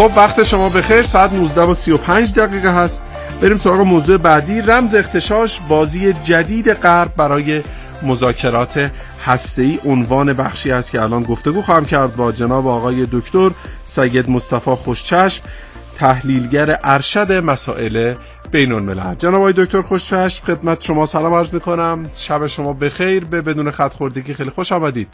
خب وقت شما بخیر. ساعت 19:35 هست. بریم سراغ موضوع بعدی. رمز اغتشاش، بازی جدید غرب برای مذاکرات هسته‌ای عنوان بخشی است که الان گفتگو خواهم کرد با جناب آقای دکتر سید مصطفی خوشچشم، تحلیلگر ارشد مسائل بین الملل. جناب آقای دکتر خوشچشم، خدمت شما سلام عرض میکنم. شب شما بخیر. به بدون خط خوردگی خیلی خوش آمدید.